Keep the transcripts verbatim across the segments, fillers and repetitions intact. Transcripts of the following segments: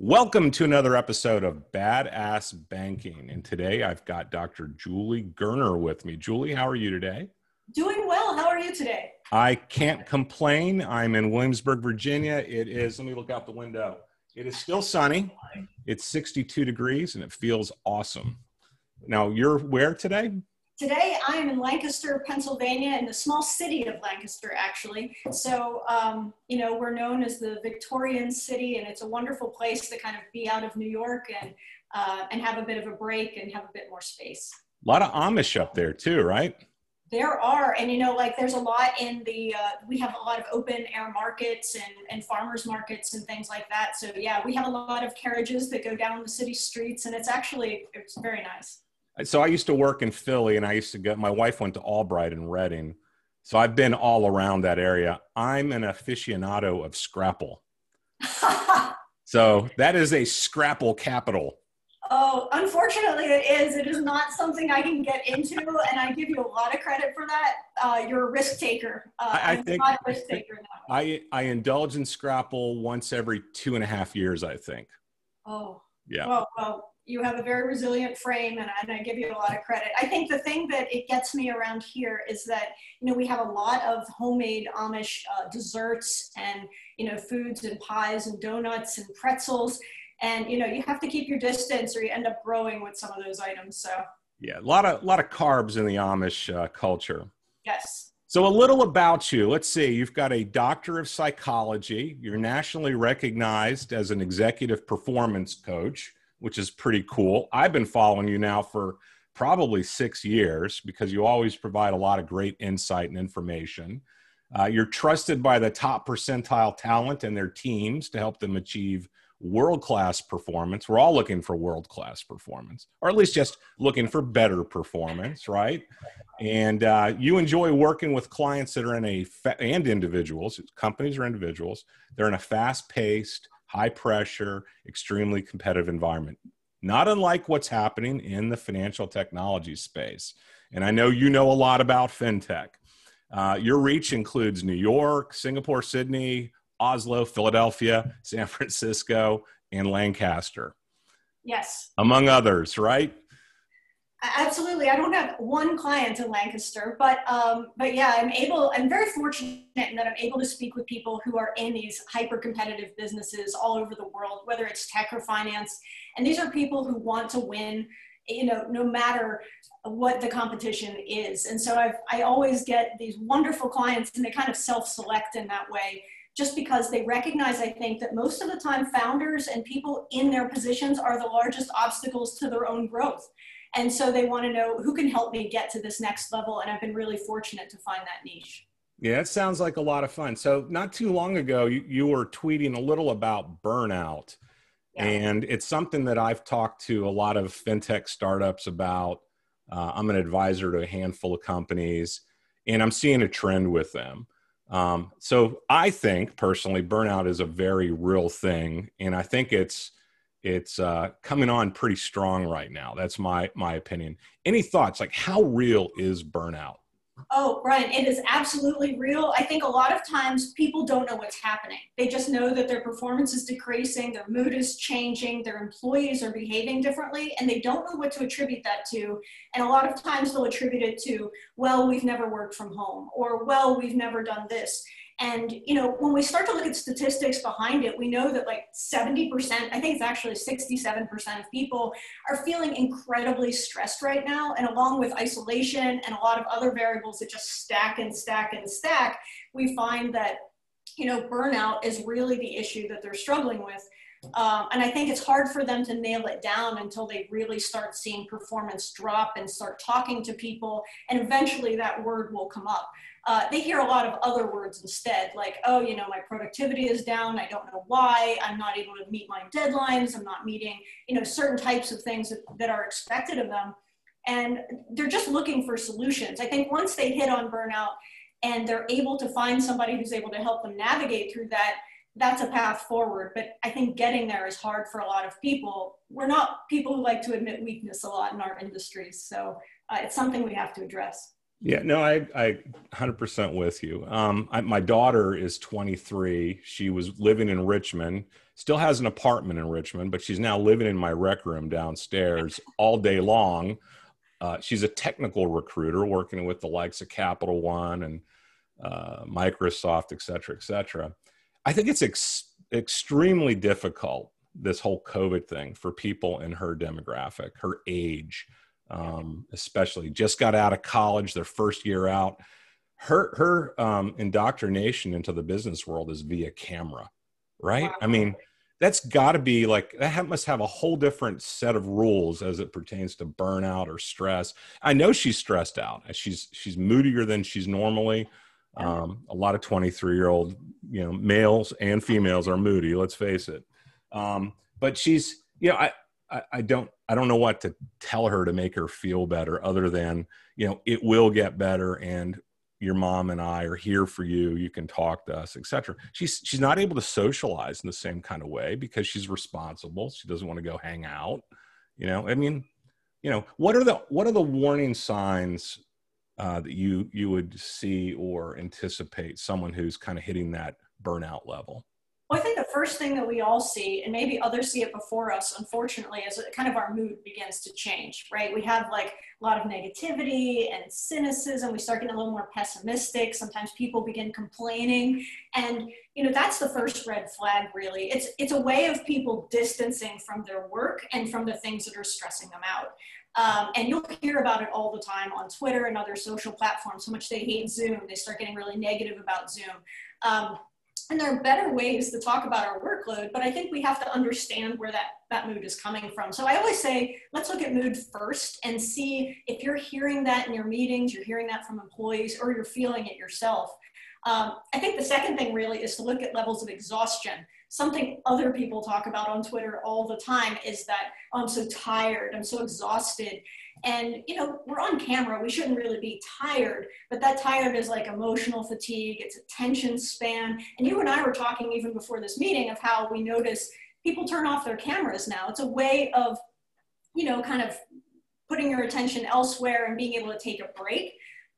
Welcome to another episode of Badass Banking. And today I've got Doctor Julie Gerner with me. Julie, how are you today? Doing well. How are you today? I can't complain. I'm in Williamsburg, Virginia. It is, let me look out the window. It is still sunny. It's sixty-two degrees and it feels awesome. Now, you're where today? Today, I am in Lancaster, Pennsylvania, in the small city of Lancaster, actually. So, um, you know, we're known as the Victorian city, and it's a wonderful place to kind of be out of New York and, uh, and have a bit of a break and have a bit more space. A lot of Amish up there too, right? There are, and you know, like there's a lot in the, uh, we have a lot of open air markets and, and farmers markets and things like that. So yeah, we have a lot of carriages that go down the city streets, and it's actually, it's very nice. So I used to work in Philly, and I used to go, my wife went to Albright and Reading. So I've been all around that area. I'm an aficionado of Scrapple. So that is a Scrapple capital. Oh, unfortunately it is. It is not something I can get into, and I give you a lot of credit for that. Uh, you're a risk taker. Uh, I, I I'm think not a risk taker in that way. I, I indulge in Scrapple once every two and a half years, I think. Oh, yeah. Well, well, you have a very resilient frame, and, and I give you a lot of credit. I think the thing that it gets me around here is that, you know, we have a lot of homemade Amish uh, desserts and, you know, foods and pies and donuts and pretzels. And, you know, you have to keep your distance or you end up growing with some of those items. So, yeah, a lot of, a lot of carbs in the Amish uh, culture. Yes. So a little about you. Let's see. You've got a doctor of psychology. You're nationally recognized as an executive performance coach, which is pretty cool. I've been following you now for probably six years because you always provide a lot of great insight and information. Uh, you're trusted by the top percentile talent and their teams to help them achieve world-class performance. We're all looking for world-class performance, or at least just looking for better performance, right? And uh, you enjoy working with clients that are in a, fa- and individuals, companies or individuals, they're in a fast-paced, high-pressure, extremely competitive environment, not unlike what's happening in the financial technology space. And I know you know a lot about fintech. Uh, your reach includes New York, Singapore, Sydney, Oslo, Philadelphia, San Francisco, and Lancaster. Yes. Among others, right? Absolutely. I don't have one client in Lancaster, but um, but yeah, I'm able, I'm very fortunate in that I'm able to speak with people who are in these hyper competitive businesses all over the world, whether it's tech or finance. And these are people who want to win, you know, no matter what the competition is. And so I've, I always get these wonderful clients, and they kind of self-select in that way, just because they recognize, I think, that most of the time founders and people in their positions are the largest obstacles to their own growth. And so they want to know who can help me get to this next level. And I've been really fortunate to find that niche. Yeah, it sounds like a lot of fun. So not too long ago, you, you were tweeting a little about burnout. Yeah. And it's something that I've talked to a lot of fintech startups about. Uh, I'm an advisor to a handful of companies, and I'm seeing a trend with them. Um, so I think personally, burnout is a very real thing. And I think it's, it's uh, coming on pretty strong right now. That's my, my opinion. Any thoughts? Like, how real is burnout? Oh, Brian, it is absolutely real. I think a lot of times people don't know what's happening. They just know that their performance is decreasing, their mood is changing, their employees are behaving differently, and they don't know what to attribute that to. And a lot of times they'll attribute it to, well, we've never worked from home, or, well, we've never done this. And, you know, when we start to look at statistics behind it, we know that like seventy percent, I think it's actually sixty-seven percent of people are feeling incredibly stressed right now. And along with isolation and a lot of other variables that just stack and stack and stack, we find that, you know, burnout is really the issue that they're struggling with. Um, and I think it's hard for them to nail it down until they really start seeing performance drop and start talking to people. And eventually that word will come up. Uh, they hear a lot of other words instead, like, oh, you know, my productivity is down. I don't know why. I'm not able to meet my deadlines. I'm not meeting, you know, certain types of things that, that are expected of them. And they're just looking for solutions. I think once they hit on burnout and they're able to find somebody who's able to help them navigate through that, that's a path forward. But I think getting there is hard for a lot of people. We're not people who like to admit weakness a lot in our industries. So uh, it's something we have to address. Yeah, no, I, I one hundred percent with you. Um, I, my daughter is twenty-three. She was living in Richmond, still has an apartment in Richmond, but she's now living in my rec room downstairs all day long. Uh, she's a technical recruiter working with the likes of Capital One and uh, Microsoft, et cetera, et cetera. I think it's ex- extremely difficult, this whole COVID thing, for people in her demographic, her age, um, especially just got out of college, their first year out. Her, her um, indoctrination into the business world is via camera, right? Wow. I mean, that's got to be like, that must have a whole different set of rules as it pertains to burnout or stress. I know she's stressed out. She's, she's moodier than she's normally. Um, a lot of twenty-three year old, you know, males and females are moody, let's face it. Um, but she's, you know, I, I, I don't, I don't know what to tell her to make her feel better other than, you know, it will get better and your mom and I are here for you. You can talk to us, et cetera. She's, she's not able to socialize in the same kind of way because she's responsible. She doesn't want to go hang out. You know, I mean, you know, what are the, what are the warning signs uh, that you, you would see or anticipate someone who's kind of hitting that burnout level? Well, I think the first thing that we all see, and maybe others see it before us, unfortunately, is kind of our mood begins to change, right? We have like a lot of negativity and cynicism. We start getting a little more pessimistic. Sometimes people begin complaining. And, you know, that's the first red flag, really. It's, it's a way of people distancing from their work and from the things that are stressing them out. Um, and you'll hear about it all the time on Twitter and other social platforms, how much they hate Zoom. They start getting really negative about Zoom. Um, And there are better ways to talk about our workload, but I think we have to understand where that, that mood is coming from. So I always say, let's look at mood first and see if you're hearing that in your meetings, you're hearing that from employees, or you're feeling it yourself. Um, I think the second thing really is to look at levels of exhaustion. Something other people talk about on Twitter all the time is that, oh, I'm so tired, I'm so exhausted. And, you know, we're on camera, we shouldn't really be tired, but that tired is like emotional fatigue, it's attention span. And you and I were talking even before this meeting of how we notice people turn off their cameras now. It's a way of, you know, kind of putting your attention elsewhere and being able to take a break.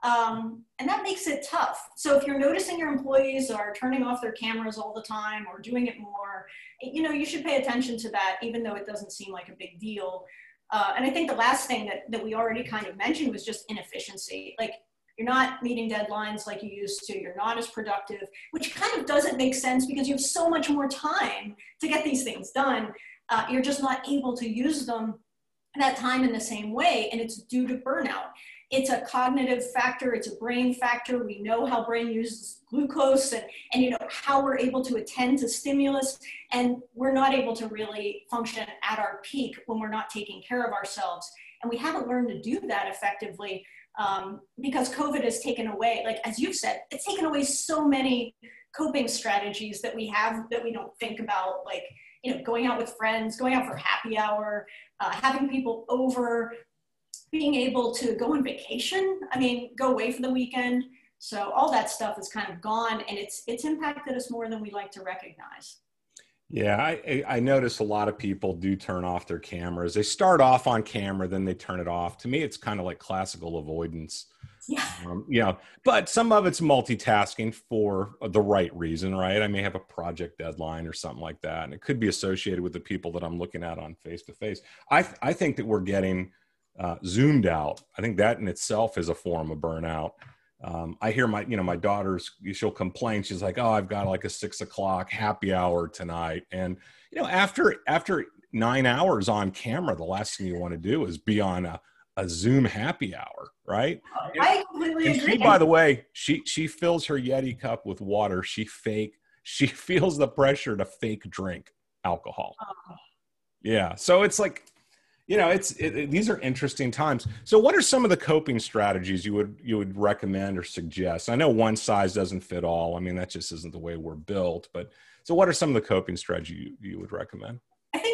Um, and that makes it tough. So if you're noticing your employees are turning off their cameras all the time or doing it more, you know, you should pay attention to that, even though it doesn't seem like a big deal. Uh, and I think the last thing that, that we already kind of mentioned was just inefficiency. Like, you're not meeting deadlines like you used to, you're not as productive, which kind of doesn't make sense because you have so much more time to get these things done. Uh, you're just not able to use them that time in the same way, and it's due to burnout. It's a cognitive factor, it's a brain factor. We know how brain uses glucose and, and you know how we're able to attend to stimulus, and we're not able to really function at our peak when we're not taking care of ourselves. And we haven't learned to do that effectively um, because COVID has taken away, like as you've said, it's taken away so many coping strategies that we have that we don't think about, like, you know, going out with friends, going out for happy hour, uh, having people over, being able to go on vacation. I mean, go away for the weekend. So all that stuff is kind of gone, and it's it's impacted us more than we like to recognize. Yeah, I, I notice a lot of people do turn off their cameras. They start off on camera, then they turn it off. To me, it's kind of like classical avoidance. Yeah. Um, you know, but some of it's multitasking for the right reason, right? I may have a project deadline or something like that, and it could be associated with the people that I'm looking at on face-to-face. I, I think that we're getting uh, zoomed out. I think that in itself is a form of burnout. Um, I hear my, you know, my daughter's, she'll complain. She's like, oh, I've got like a six o'clock happy hour tonight. And, you know, after, after nine hours on camera, the last thing you want to do is be on a, a Zoom happy hour, right? I completely and agree. She, by the way, she, she fills her Yeti cup with water. She fake, she feels the pressure to fake drink alcohol. Oh. Yeah. So it's like, you know, it's it, it, these are interesting times. So what are some of the coping strategies you would you would recommend or suggest? I know one size doesn't fit all. I mean, that just isn't the way we're built. But so what are some of the coping strategies you, you would recommend? I think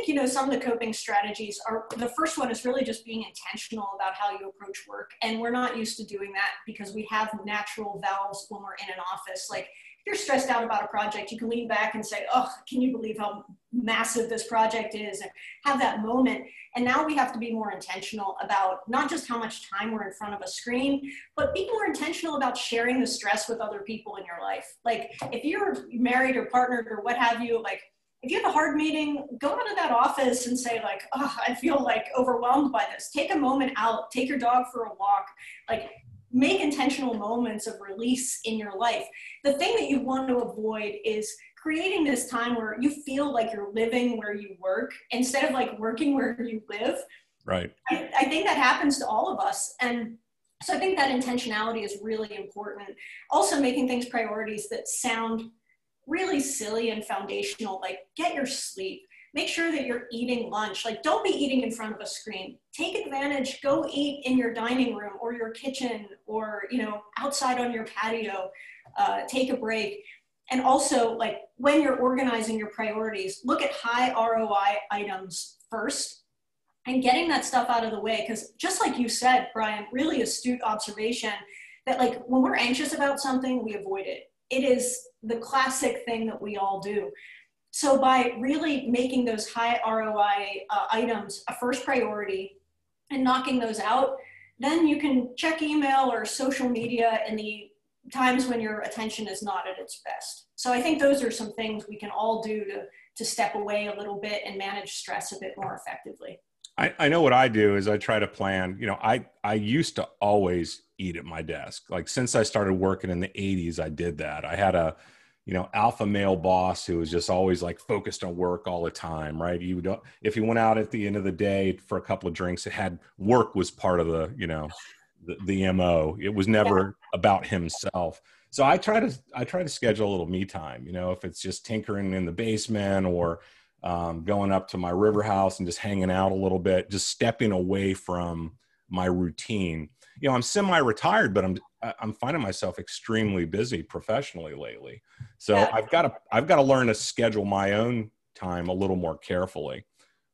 think, you know, some of the coping strategies are, the first one is really just being intentional about how you approach work. And we're not used to doing that because we have natural valves when we're in an office. Like, if you're stressed out about a project, you can lean back and say, oh, can you believe how massive this project is, and have that moment. And now we have to be more intentional about not just how much time we're in front of a screen, but be more intentional about sharing the stress with other people in your life. Like, if you're married or partnered or what have you, like, if you have a hard meeting, go out of that office and say, like, oh, I feel like overwhelmed by this. Take a moment out, take your dog for a walk, like, make intentional moments of release in your life. The thing that you want to avoid is creating this time where you feel like you're living where you work instead of like working where you live. Right. I, I think that happens to all of us. And so I think that intentionality is really important. Also making things priorities that sound really silly and foundational, like get your sleep. Make sure that you're eating lunch. Like, don't be eating in front of a screen. Take advantage, go eat in your dining room or your kitchen or, you know, outside on your patio, uh, take a break. And also, like, when you're organizing your priorities, look at high R O I items first and getting that stuff out of the way. Because just like you said, Brian, really astute observation that, like, when we're anxious about something, we avoid it. It is the classic thing that we all do. So by really making those high R O I uh, items a first priority and knocking those out, then you can check email or social media in the times when your attention is not at its best. So I think those are some things we can all do to, to step away a little bit and manage stress a bit more effectively. I, I know what I do is I try to plan, you know, I, I used to always eat at my desk. Like, since I started working in the eighties, I did that. I had a, you know, alpha male boss who was just always like focused on work all the time, right? You would, if you went out at the end of the day for a couple of drinks, it had work was part of the, you know, the, the M O. It was never yeah. about himself. So I try to, I try to schedule a little me time, you know, if it's just tinkering in the basement or um, going up to my river house and just hanging out a little bit, just stepping away from my routine. You know, I'm semi-retired, but I'm, I'm finding myself extremely busy professionally lately. So yeah. I've got to, I've got to learn to schedule my own time a little more carefully.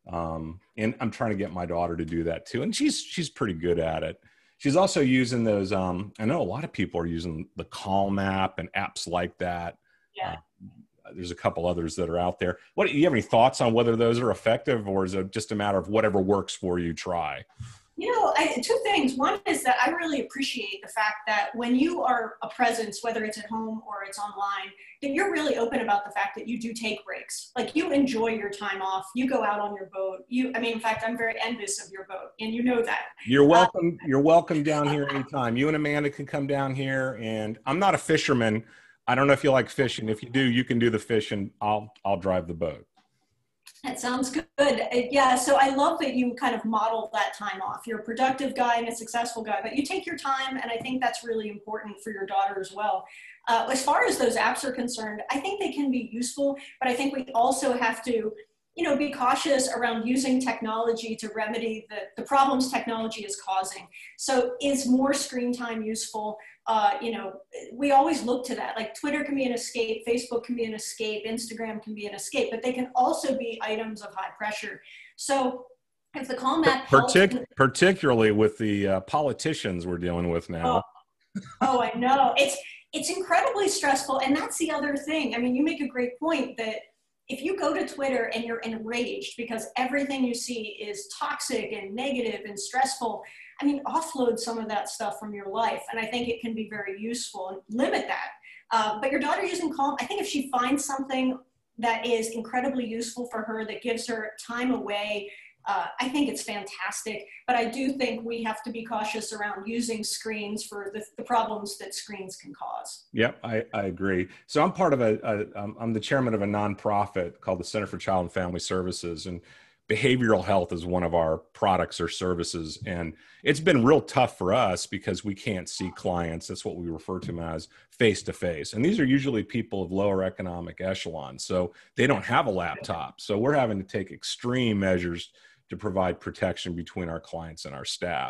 Um, and I'm trying to get my daughter to do that too. And she's, she's pretty good at it. She's also using those. Um, I know a lot of people are using the Calm app and apps like that. Yeah. Uh, there's a couple others that are out there. What, do you have any thoughts on whether those are effective, or is it just a matter of whatever works for you, try? You know, I, two things. One is that I really appreciate the fact that when you are a presence, whether it's at home or it's online, that you're really open about the fact that you do take breaks. Like, you enjoy your time off. You go out on your boat. You, I mean, in fact, I'm very envious of your boat, and you know that. You're welcome. Uh, you're welcome down here anytime. You and Amanda can come down here, and I'm not a fisherman. I don't know if you like fishing. If you do, you can do the fishing. I'll, I'll drive the boat. That sounds good. Yeah, so I love that you kind of model that time off. You're a productive guy and a successful guy, but you take your time, and I think that's really important for your daughter as well. Uh, as far as those apps are concerned, I think they can be useful, but I think we also have to, you know, be cautious around using technology to remedy the, the problems technology is causing. So is more screen time useful? Uh, you know, we always look to that. Like, Twitter can be an escape, Facebook can be an escape, Instagram can be an escape, but they can also be items of high pressure. So if the Calm app helps, Partic- particularly with the uh, politicians we're dealing with now. Oh, oh, I know. It's, it's incredibly stressful. And that's the other thing. I mean, you make a great point that if you go to Twitter and you're enraged because everything you see is toxic and negative and stressful, I mean, offload some of that stuff from your life. And I think it can be very useful, and limit that. Uh, but your daughter using Calm, I think if she finds something that is incredibly useful for her, that gives her time away, uh, I think it's fantastic. But I do think we have to be cautious around using screens for the, the problems that screens can cause. Yep, I, I agree. So I'm part of a, a um, I'm the chairman of a nonprofit called the Center for Child and Family Services, and behavioral health is one of our products or services. And it's been real tough for us because we can't see clients. That's what we refer to them as face-to-face. And these are usually people of lower economic echelon. So they don't have a laptop. So we're having to take extreme measures to provide protection between our clients and our staff.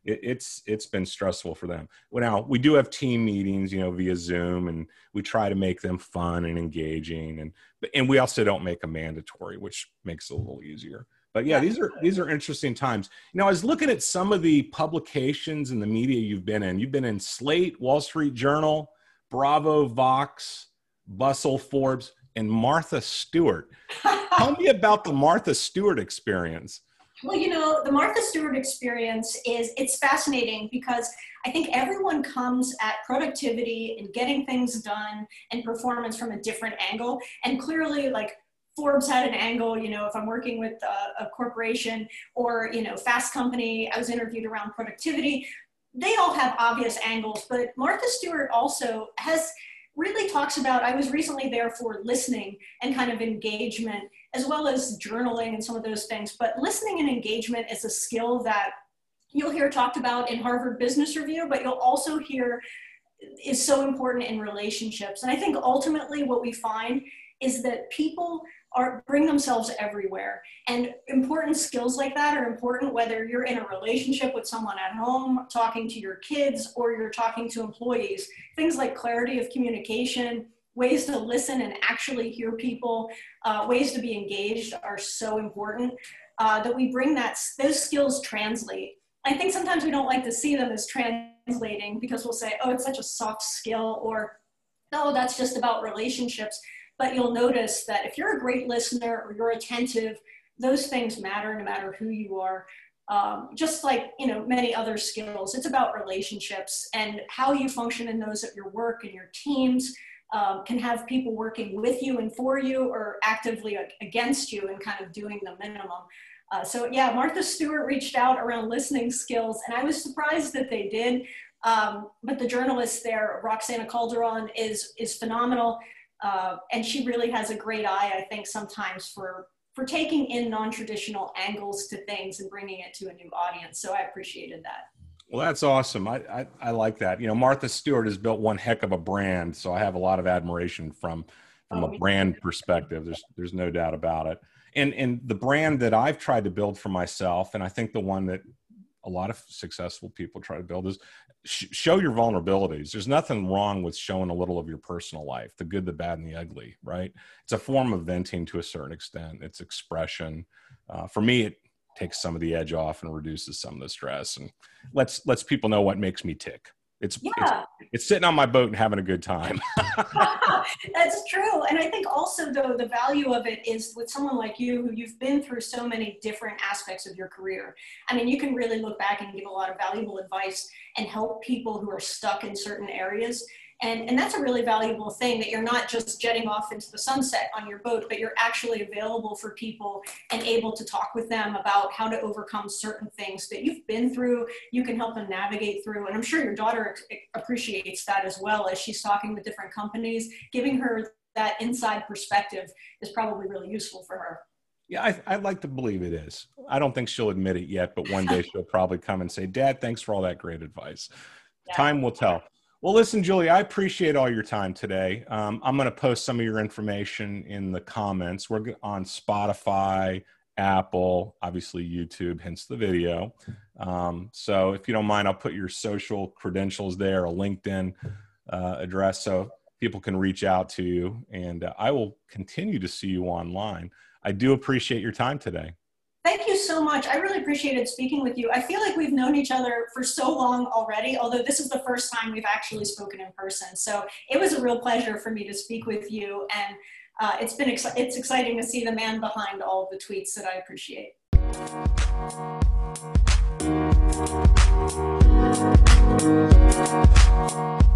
it, it's it's been stressful for them. Well, now we do have team meetings, you know, via Zoom, and we try to make them fun and engaging, and and we also don't make them mandatory, which makes it a little easier. But yeah, these are these are interesting times. You know, I was looking at some of the publications and the media you've been in. You've been in Slate, Wall Street Journal, Bravo, Vox, Bustle, Forbes, and Martha Stewart. Tell me about the Martha Stewart experience. Well, you know, the Martha Stewart experience is, it's fascinating because I think everyone comes at productivity and getting things done and performance from a different angle. And clearly, like, Forbes had an angle, you know, if I'm working with a, a corporation, or, you know, Fast Company, I was interviewed around productivity. They all have obvious angles, but Martha Stewart also has really talks about, I was recently there for listening and kind of engagement, as well as journaling and some of those things. But listening and engagement is a skill that you'll hear talked about in Harvard Business Review, but you'll also hear is so important in relationships. And I think ultimately what we find is that people are bring themselves everywhere. And important skills like that are important whether you're in a relationship with someone at home, talking to your kids, or you're talking to employees. Things like clarity of communication, ways to listen and actually hear people, uh, ways to be engaged are so important uh, that we bring that, those skills translate. I think sometimes we don't like to see them as translating because we'll say, oh, it's such a soft skill, or, oh, that's just about relationships. But you'll notice that if you're a great listener or you're attentive, those things matter no matter who you are. Um, just like, you know, many other skills, it's about relationships and how you function in those at your work and your teams. Um, can have people working with you and for you, or actively against you and kind of doing the minimum. Uh, so yeah, Martha Stewart reached out around listening skills, and I was surprised that they did. Um, but the journalist there, Roxana Calderon, is, is phenomenal. Uh, and she really has a great eye, I think, sometimes for, for taking in non-traditional angles to things and bringing it to a new audience. So I appreciated that. Well, that's awesome. I, I, I like that. You know, Martha Stewart has built one heck of a brand, so I have a lot of admiration from, from oh, a brand perspective. There's, there's no doubt about it. And, and the brand that I've tried to build for myself, and I think the one that a lot of successful people try to build, is sh- show your vulnerabilities. There's nothing wrong with showing a little of your personal life, the good, the bad, and the ugly, right? It's a form of venting to a certain extent. It's expression. Uh, for me, it takes some of the edge off and reduces some of the stress, and lets lets people know what makes me tick. It's, yeah. it's, it's sitting on my boat and having a good time. That's true. And I think also, though, the value of it is with someone like you, who you've been through so many different aspects of your career. I mean, you can really look back and give a lot of valuable advice and help people who are stuck in certain areas. And, and that's a really valuable thing, that you're not just jetting off into the sunset on your boat, but you're actually available for people and able to talk with them about how to overcome certain things that you've been through. You can help them navigate through. And I'm sure your daughter appreciates that as well, as she's talking with different companies. Giving her that inside perspective is probably really useful for her. Yeah, I, I'd like to believe it is. I don't think she'll admit it yet, but one day she'll probably come and say, Dad, thanks for all that great advice. Yeah. Time will tell. Well, listen, Julie, I appreciate all your time today. Um, I'm going to post some of your information in the comments. We're on Spotify, Apple, obviously YouTube, hence the video. Um, so if you don't mind, I'll put your social credentials there, a LinkedIn uh, address, so people can reach out to you. And uh, I will continue to see you online. I do appreciate your time today. Thank you so much. I really appreciated speaking with you. I feel like we've known each other for so long already, although this is the first time we've actually spoken in person. So it was a real pleasure for me to speak with you. And uh, it's been ex- it's exciting to see the man behind all of the tweets that I appreciate.